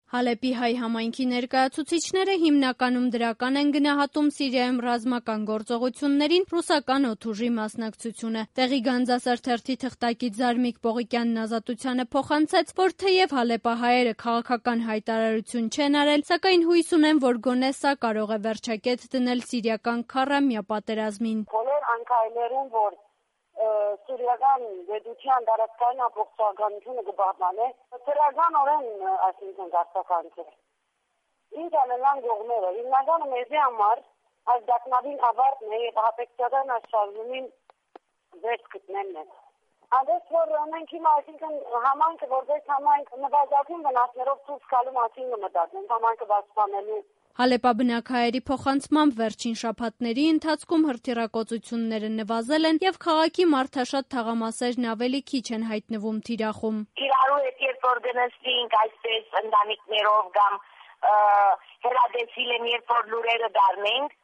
Հալեպի հայ համայնքի ներկայացուցիչները հիմնականում դրական են գնահատում Սիրիայում ռազմական գործողություններին ռուսական օդուժի մասնակցությունը։ Տեղի Գանձասեր թերթի թղթակից Զարմիկ Պողիկյանն Ազատությանը փոխանցեց, որ թեև հալեպահայերը քաղաքական հայտարարություն չեն արել, սակայն հույս ունեն, որ գոնե սա կարող է վերջակետ դնել սիրիական քառամյա պատերազմին։ Բոլոր անքայլերուն, որ Սիրիական գիտության դարաշքային ամբողջականությունը կբաղմանե, թրագանորեն այսինքն գարտականքեր։ Ինչ անելան գողները, հիմնականը մեզի համար այս դակնավին ավարտն է և հապեքցական աշխարհումին վերջ գտնելն է։ Անդես որ մենք հիմա այսինքն համայնքը որպես համայնք նվազագույն վնասներով ցույց գալու մասին կմտածենք, համայնքը պաշտպանելու։ Հալեպաբնակահայերի փոխանցմամբ վերջին շաբաթների ընթացքում հրթիռակոծությունները նվազել են եւ քաղաքի մարդաշատ թաղամասերն ավելի քիչ են հայտնվում թիրախում։ Իրարու հետ երբ որ գնացինք այսպես ընտանիքներով կամ հրադեսիլ են երբ որ լուրերը դառնենք,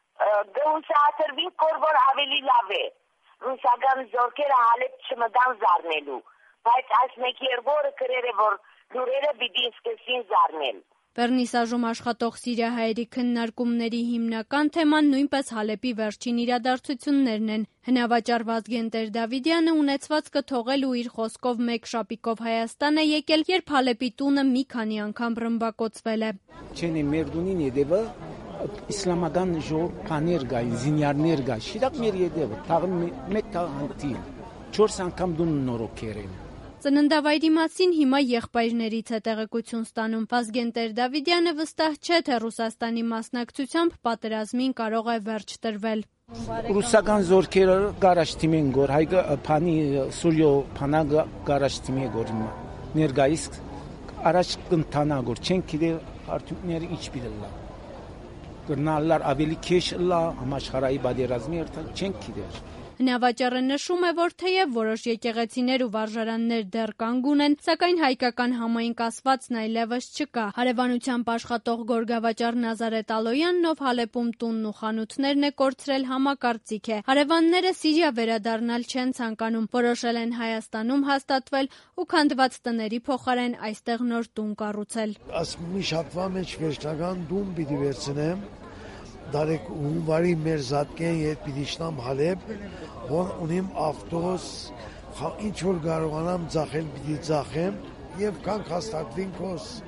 գուսացրվինք որ ավելի լավ է։ Ռուսական զորքերը Հալեբ չմտան զարնելու, բայց այս մեկ-երկու օրը գրել է որ լուրերը պիտի սկսեն զարնել։ Վերնիսաժում աշխատող սիրիահայերի քննարկումների հիմնական թեման նույնպես Հալեպի վերջին իրադարձություններն են։ Հնավաճառ Վազգեն Տեր-Դավիդյանը ունեցվածքը թողել ու իր խոսքով մեկ շապիկով Հայաստան է եկել, երբ Հալեպի տունը մի քանի անգամ ռմբակոծվել է։ Չեն մերդունին յետևը իսլամական ժողովներ կային, զինյարներ կային, շիրակ մեր յետևը, թաղն մեկ թաղանտի, 4 անգամ դուն նորոքեր են։ Ծննդավայրի մասին հիմա եղբայրներից է տեղեկություն ստանում։ Վազգեն Տեր-Դավիդյանը վստահ չէ, թե Ռուսաստանի մասնակցությամբ պատերազմին կարող է վերջ տրվել։ Ռուսական զորքերը գարաշտիմեն գոր, հայկը փանի Սուրիո փանագ գարաշտիմե գոր ներգայիս առաջ կընթանա գոր, չեն գիտեր արդյունքները ինչ պիտելա։ Գրնալար ավելի քեշ լա համաշխարհային պատերազմի երթան չեն գիտեր։ Հնավաճառը նշում է, որ թեև որոշ եկեղեցիներ ու վարժարաններ դեռ կանգուն ունեն, սակայն հայկական համայնք ասվածն այլևս չկա։ Հարևանությամբ աշխատող գորգավաճառ Նազարեթ Ալոյանն, ով Հալեպում տունն ու խանութներն է կորցրել, համակարծիք է։ Հարևանները Սիրիա վերադառնալ չեն ցանկանում, որոշել են Հայաստանում հաստատվել ու քանդված տների փոխարեն այստեղ նոր տուն կառուցել։ Մի շաբթվա մեջ վերջնական տուն պիտի վերցնեմ։ Դարեք հունվարի մեր զատկեն ետ պիտի շնամ Հալեպ, որ ունիմ ավտոս, ինչ որ կարողանամ ձախել պիտի ձախեմ և կանք հաստատվին կոս